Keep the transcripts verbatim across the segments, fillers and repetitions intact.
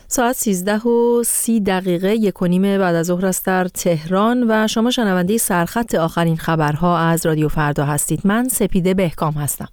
ساعت سیزده و سی دقیقه یک و نیم بعد از ظهر است در تهران و شما شنونده سرخط آخرین خبرها از رادیو فردا هستید. من سپیده بهکام هستم.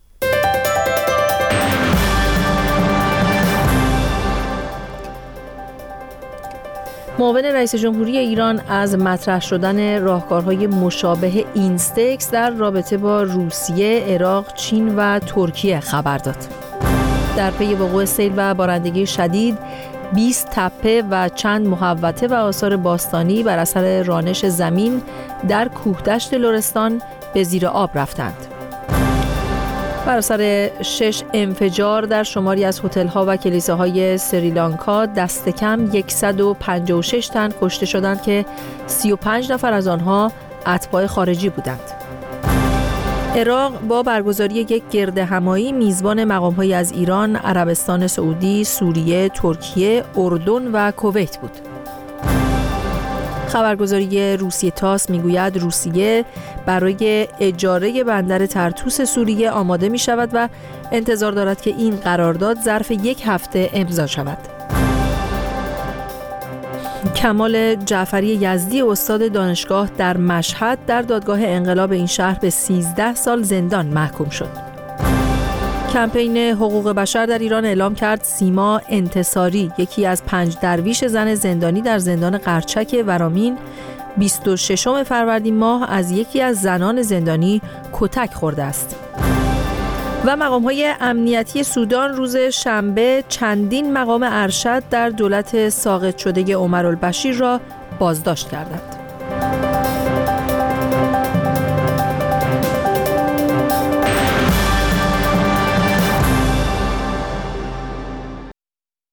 معاون رئیس جمهوری ایران از مطرح شدن راهکارهای مشابه اینستکس در رابطه با روسیه، عراق، چین و ترکیه خبر داد. در پی وقوع سیل و بارندگی شدید، بیست تپه و چند محوطه و آثار باستانی بر اثر رانش زمین در کوهدشت لرستان به زیر آب رفتند. بر اثر شش انفجار در شماری از هتل‌ها و کلیساهای سریلانکا دست کم صد و پنجاه و شش تن کشته شدند که سی و پنج نفر از آنها اتباع خارجی بودند. عراق با برگزاری یک گردهمایی میزبان مقام‌هایی از ایران، عربستان سعودی، سوریه، ترکیه، اردن و کویت بود. خبرگزاری روسیه تاس میگوید روسیه برای اجاره بندر طرطوس سوریه آماده می شود و انتظار دارد که این قرارداد ظرف یک هفته امضا شود. کمال جعفری یزدی استاد دانشگاه در مشهد در دادگاه انقلاب این شهر به سیزده سال زندان محکوم شد. کمپین حقوق بشر در ایران اعلام کرد سیما انتصاری، یکی از پنج درویش زن زندانی در زندان قرچک ورامین، بیست و ششم فروردین ماه از یکی از زنان زندانی کتک خورده است. و مقام‌های امنیتی سودان روز شنبه چندین مقام ارشد در دولت ساقط شده عمرالبشیر را بازداشت کردند.